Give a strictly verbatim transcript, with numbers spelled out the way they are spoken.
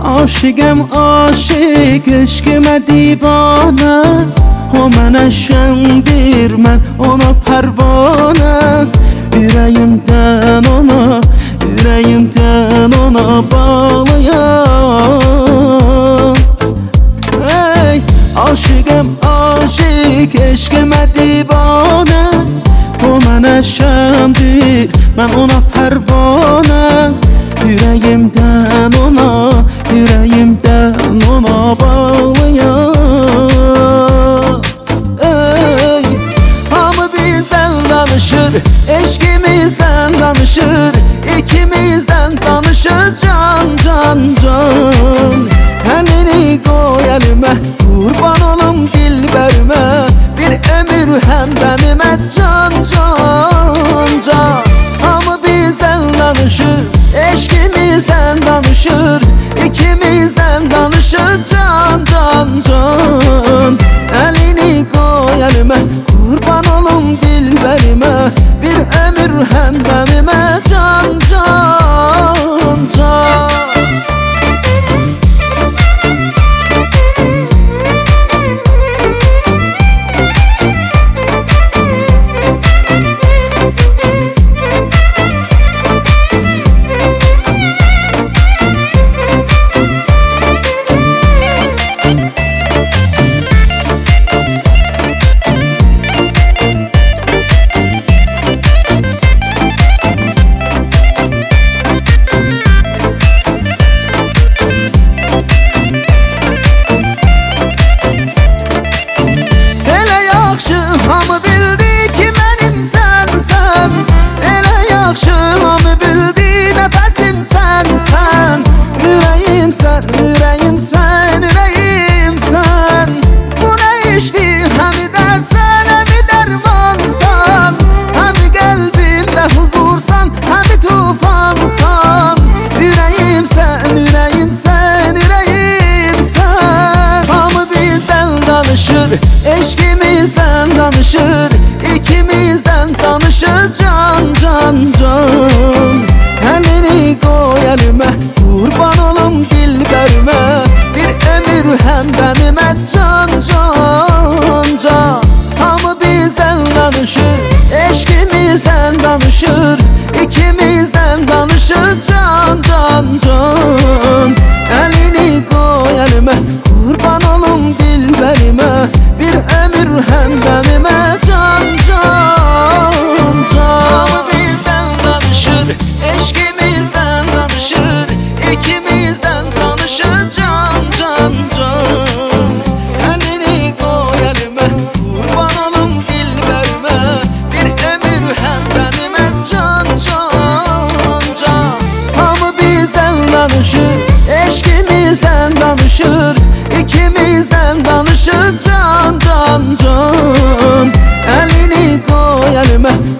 Aşıqəm aşıq, eşqimə divanə. O mənə şəndir, mən ona pərvanə. Ürəyimdən ona, ürəyimdən ona bağlıyam. Hey, aşıqəm aşıq, eşqimə divanə. O mənə şəndir, mən ona pərvanə. Ürəyimdən ona, ürəyimdən ona bağlıyam. Ey, hamı bizdən danışır, eşqimizdən danışır. İkimizdən danışır can, can, can. Əlini qoy əlimə, qurban olum dilbərimə. Bir ömür həmdəmimə can, can, can. Hamı bizdən danışır, eşqimizdən danışır. İkimizdən danışır can, can, can. Əlini qoy əlimə, qurban olum dilbərimə. Bir ömür həmdəmimə can, can, can. Hamı bildi ki mənim sənsən. Elə yaxşı hamı bildi nəfəsim sənsən. Ürəyimsən, ürəyimsən, ürəyimsən. Bu nə işdir, həmi dərdsən, həmi dərmansan. Həmi qəlbimdə huzursan, həmi tufansan. Ürəyimsən, ürəyimsən, ürəyimsən. Hamı bizdən danışır, eşqimizdən danışır. İkimizdən danışır can, can, can. Əlini qoy əlimə, qurban olum dilbərimə. Bir ömür həmdəmimə can, can, can. Hamı bizdən danışır, eşqimizdən danışır. İkimizdən danışır can, can, can. Əlini qoy əlimə, qurban olum dilbərimə. Bir ömür həmdəmimə can, can, can. Hamı bizdən danışır, eşqimizdən danışır. İkimizdən danışır can, can, can. Əlini qoy əlimə, qurban olum dilbərimə. Bir ömür həmdəmimə can, can, can. Hamı bizdən danışır, eşqimizdən danışır. İkimizdən danışır can, can, can. Əlini qoy əlimə,